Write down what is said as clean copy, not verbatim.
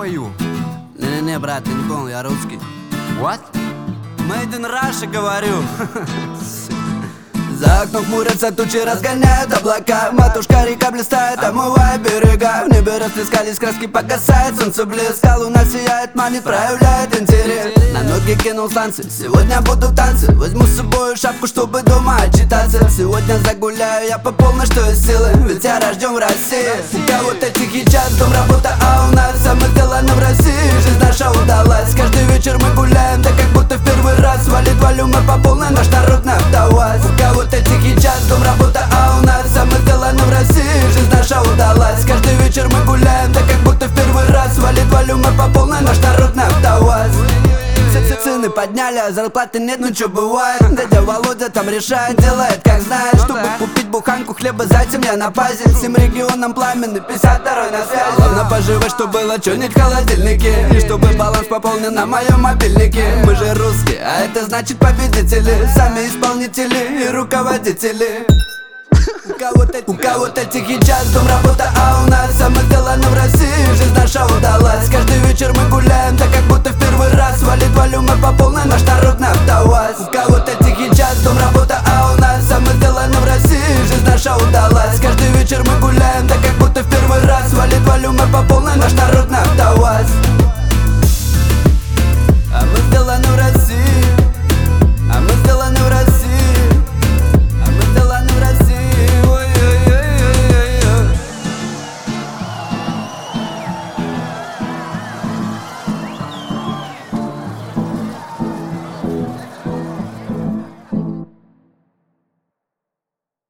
are you? Не-не-не, брат, ты не понял, я русский. What? Made in Russia, говорю. За окном хмурятся тучи, разгоняют облака. Матушка река блистает, омывая берега. В небе расплескались краски, погасает солнце блеск. Луна сияет, манит, проявляет интерес. На ноги кинул станции, сегодня буду в танце. Возьму с собой шапку, чтобы дома отчитаться. Сегодня загуляю я по полной, что есть силы, ведь я рожден в России. У кого-то тихий час, дом, работа, а у нас самое делано в России. Жизнь наша удалась, каждый вечер мы гуляем, так как будто в первый раз. Валит волюмы по полной, наш народ на АвтоВАЗ. У кого-то тихий час, дом, работа, а у нас самое делано в России. Жизнь наша удалась, каждый вечер мы гуляем, так как будто в первый раз. Валит волюмы по полной, наш народ на АвтоВАЗ. Цены подняли, а зарплаты нет, ну чё бывает. Дядя Володя там решает, делает как знает. Чтобы купить буханку хлеба, затем я на базе. Всем регионам пламенный, 52-й на связи. Главное поживать, что было чё-нибудь в холодильнике, и чтобы баланс пополнен на моем мобильнике. Мы же русские, а это значит победители, сами исполнители и руководители. У кого-то тихий час, дом, работа, а у нас самое делано в России. Жизнь наша удалась, каждый вечер мы гуляем, так как будто в первый раз. Валит волюмы по полной, наш народ на АвтоВАЗ. У кого-то тихий час, дом, работа, а у нас самое делано в России. Жизнь наша удалась, каждый вечер мы гуляем, так как будто в первый раз. Валит волюмы по полной, наш народ на АвтоВАЗ.